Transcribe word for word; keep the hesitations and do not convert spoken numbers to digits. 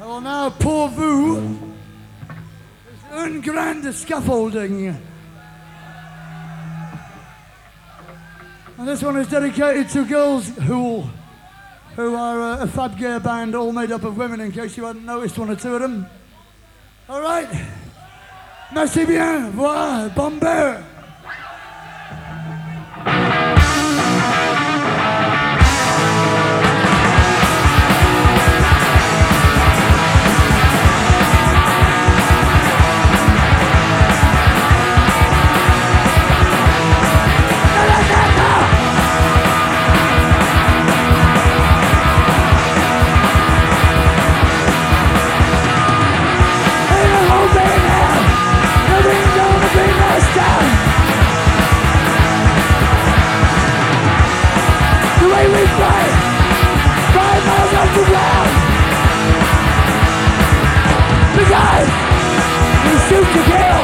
Well, now, pour vous. Un grand scaffolding. And this one is dedicated to girls who, who are a, a fab gay band all made up of women, in case you hadn't noticed one or two of them. All right. Merci bien. Voilà. Bomber. Because we shoot to kill.